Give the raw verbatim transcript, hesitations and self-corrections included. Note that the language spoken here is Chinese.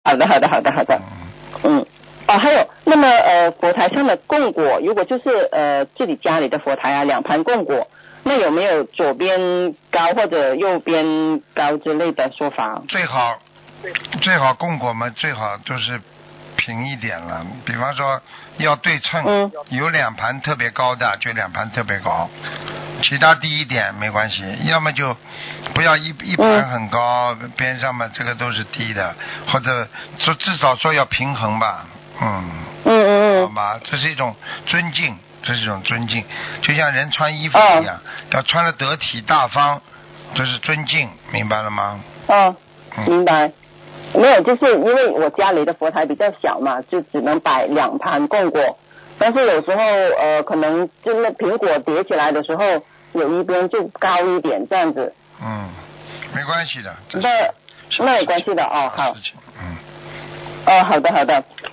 好的好的好的好的，嗯，哦还有那么呃佛台上的供果，如果就是呃自己家里的佛台啊，两盘供果，那有没有左边高或者右边高之类的说法？ 最好最好供果嘛，最好就是平一点了，比方说要对称， 嗯， 有两盘特别高的就两盘特别高，其他低一点没关系，要么就不要一一盘很高，嗯、边上嘛这个都是低的，或者说至少说要平衡吧，嗯， 嗯嗯嗯， 好吧，这是一种尊敬，这是一种尊敬，就像人穿衣服一样，哦、要穿得得体大方，这是尊敬，明白了吗？ 哦， 嗯、 明白。没有，就是因为我家里的佛台比较小嘛，就只能摆两盘供果，但是有时候呃可能就那苹果叠起来的时候，有一边就高一点这样子。 嗯，没关系的。 那那有关系的哦，好。 嗯。 哦，好的好的。